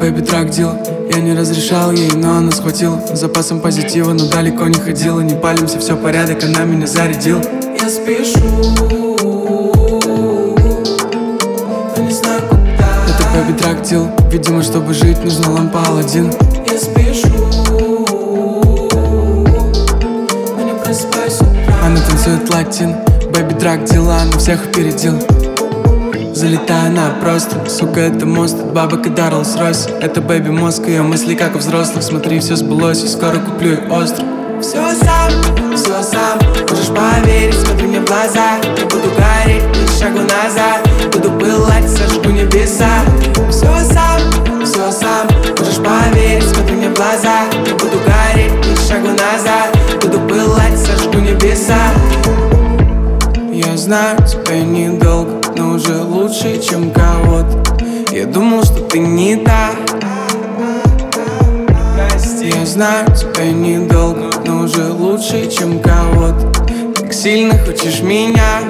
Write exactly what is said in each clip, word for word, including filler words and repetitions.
бэби драг-дил. Я не разрешал ей, но она схватила запасом позитива, но далеко не ходила. Не палимся, все порядок, она меня зарядила. Я спешу, но не знаю куда. Это бэби драг-дил. Видимо, чтобы жить, нужна лампа Аладдин. Я спешу, но не просыпаюсь с утра. Она танцует латин, бэби драг-дила, она всех опередила. Залетая на простор, сука, это мост от бабок и до Роллс-Ройс. Это бэби мозг, ее мысли как у взрослых. Смотри, все сбылось, и скоро куплю ей остров. Все сам, все сам, можешь поверить, смотри мне в глаза. Я буду гореть, ни шагу назад, буду пылать, сожгу небеса. Все сам, все сам, можешь поверить, смотри мне в глаза. Я буду гореть, ни шагу назад, буду пылать, сожгу небеса. Я знаю, тебя недолго, но уже лучше, чем кого-то. Я думал, что ты не та. Я знаю, тебя недолго, но уже лучше, чем кого-то. Так сильно хочешь меня.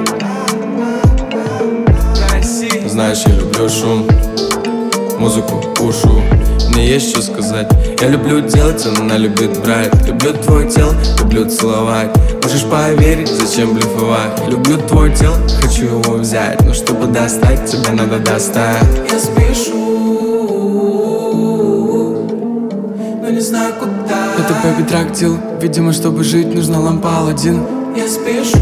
Знаешь, я люблю шум, музыку пушу. Мне есть что сказать. Я люблю делать, она любит брать. Люблю твое тело, люблю целовать. Можешь поверить, зачем блефовать. Люблю твое тело, хочу его взять. Но чтобы достать, тебе надо достать. Я спешу, но не знаю куда. Это бэби драг-дил. Видимо, чтобы жить, нужна лампа Аладдин. Я спешу,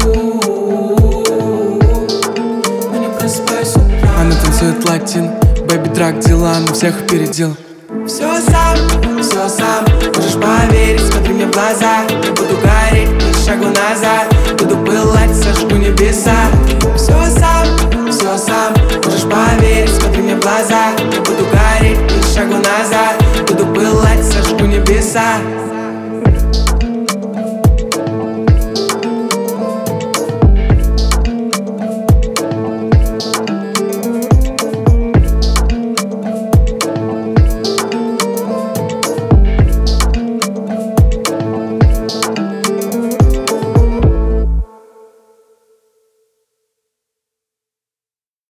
но не просыпаюсь с утра. Она танцует латин, бэби драг-дила, она всех опередила. Все сам, все сам, можешь поверить, смотри мне в глаза. Я буду гореть, ни шагу назад, буду пылать, сожгу небеса. Все сам, все сам, можешь поверить, смотри мне в глаза. Я буду гореть, ни шагу назад, буду пылать, сожгу небеса.